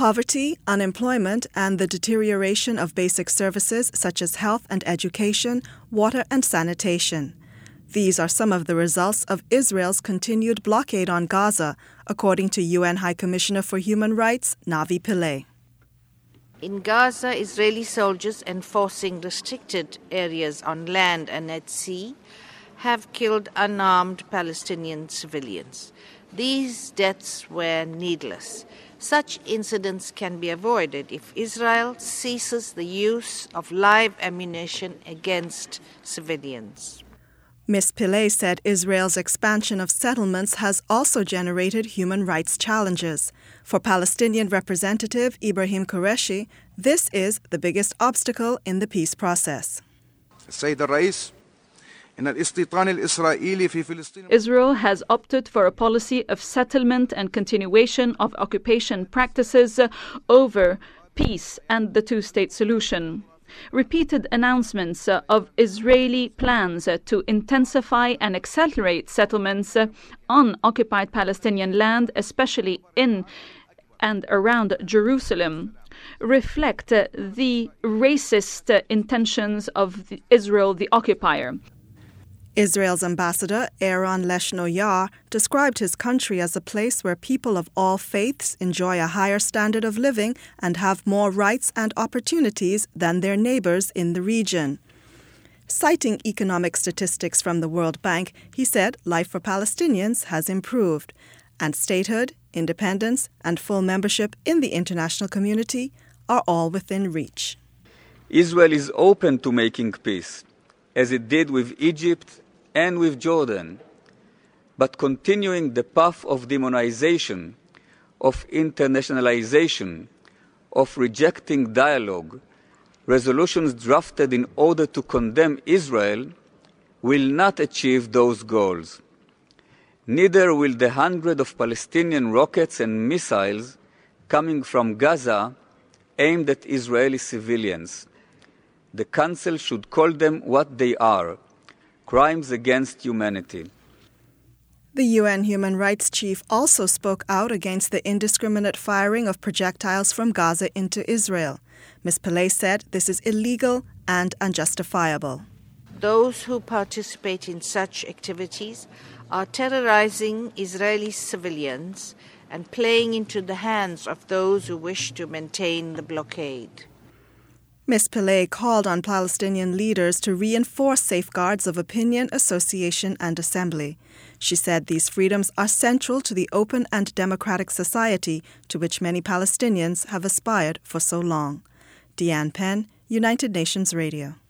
Poverty, unemployment, and the deterioration of basic services such as health and education, water and sanitation. These are some of the results of Israel's continued blockade on Gaza, according to UN High Commissioner for Human Rights, Navi Pillay. In Gaza, Israeli soldiers enforcing restricted areas on land and at sea have killed unarmed Palestinian civilians. These deaths were needless. Such incidents can be avoided if Israel ceases the use of live ammunition against civilians. Ms. Pillay said Israel's expansion of settlements has also generated human rights challenges. For Palestinian Representative Ibrahim Qureshi, this is the biggest obstacle in the peace process. Israel has opted for a policy of settlement and continuation of occupation practices over peace and the two-state solution. Repeated announcements of Israeli plans to intensify and accelerate settlements on occupied Palestinian land, especially in and around Jerusalem, reflect the racist intentions of Israel, the occupier. Israel's ambassador, Aaron Leshno-Yar, described his country as a place where people of all faiths enjoy a higher standard of living and have more rights and opportunities than their neighbors in the region. Citing economic statistics from the World Bank, he said life for Palestinians has improved, and statehood, independence, and full membership in the international community are all within reach. Israel is open to making peace, as it did with Egypt and with Jordan, but continuing the path of demonization, of internationalization, of rejecting dialogue, resolutions drafted in order to condemn Israel, will not achieve those goals. Neither will the hundreds of Palestinian rockets and missiles coming from Gaza aimed at Israeli civilians. The Council should call them what they are: crimes against humanity. The UN Human Rights Chief also spoke out against the indiscriminate firing of projectiles from Gaza into Israel. Ms. Pillay said this is illegal and unjustifiable. Those who participate in such activities are terrorizing Israeli civilians and playing into the hands of those who wish to maintain the blockade. Ms. Pillay called on Palestinian leaders to reinforce safeguards of opinion, association, and assembly. She said these freedoms are central to the open and democratic society to which many Palestinians have aspired for so long. Deanne Penn, United Nations Radio.